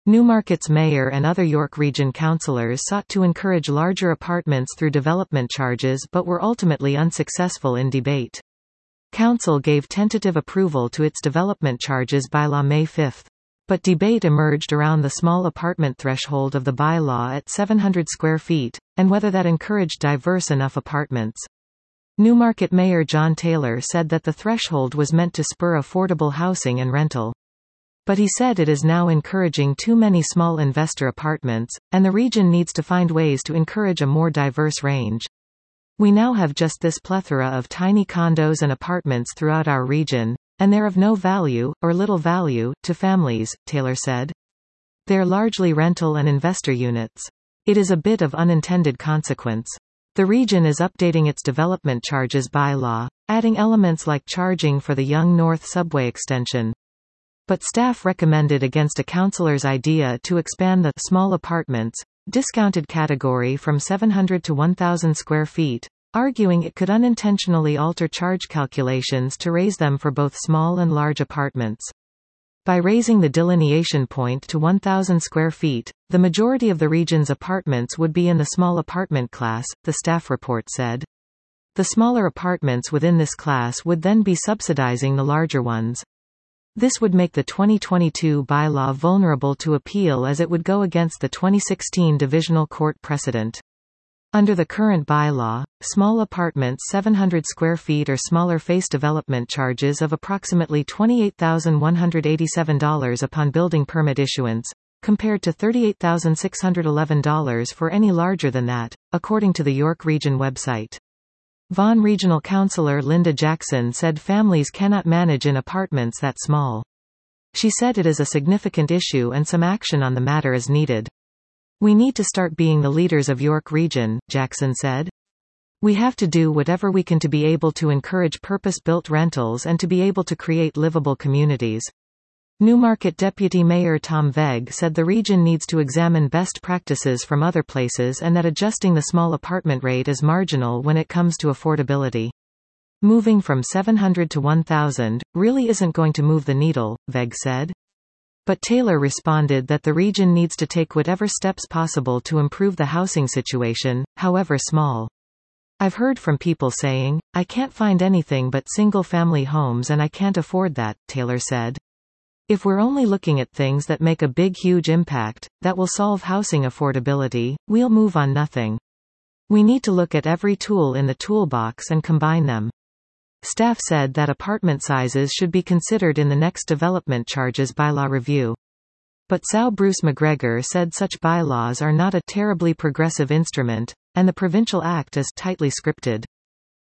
Newmarket's mayor and other York Region councillors sought to encourage larger apartments through development charges but were ultimately unsuccessful in debate. Council gave tentative approval to its development charges bylaw May 5. But debate emerged around the small apartment threshold of the bylaw at 700 square feet, and whether that encouraged diverse enough apartments. Newmarket Mayor John Taylor said that the threshold was meant to spur affordable housing and rental. But he said it is now encouraging too many small investor apartments, and the region needs to find ways to encourage a more diverse range. We now have just this plethora of tiny condos and apartments throughout our region, and they're of no value, or little value, to families, Taylor said. They're largely rental and investor units. It is a bit of unintended consequence. The region is updating its development charges bylaw, adding elements like charging for the Yonge North subway extension. But staff recommended against a councillor's idea to expand the small apartments discounted category from 700 to 1,000 square feet, arguing it could unintentionally alter charge calculations to raise them for both small and large apartments. By raising the delineation point to 1,000 square feet, the majority of the region's apartments would be in the small apartment class, the staff report said. The smaller apartments within this class would then be subsidizing the larger ones. This would make the 2022 bylaw vulnerable to appeal as it would go against the 2016 Divisional Court precedent. Under the current bylaw, small apartments 700 square feet or smaller face development charges of approximately $28,187 upon building permit issuance, compared to $38,611 for any larger than that, according to the York Region website. Vaughan Regional Councillor Linda Jackson said families cannot manage in apartments that small. She said it is a significant issue and some action on the matter is needed. We need to start being the leaders of York Region, Jackson said. We have to do whatever we can to be able to encourage purpose-built rentals and to be able to create livable communities. Newmarket Deputy Mayor Tom Vegg said the region needs to examine best practices from other places and that adjusting the small apartment rate is marginal when it comes to affordability. Moving from 700 to 1,000 really isn't going to move the needle, Vegg said. But Taylor responded that the region needs to take whatever steps possible to improve the housing situation, however small. I've heard from people saying, I can't find anything but single-family homes and I can't afford that, Taylor said. If we're only looking at things that make a big huge impact, that will solve housing affordability, we'll move on nothing. We need to look at every tool in the toolbox and combine them. Staff said that apartment sizes should be considered in the next development charges bylaw review. But São Bruce McGregor said such bylaws are not a terribly progressive instrument, and the Provincial Act is tightly scripted.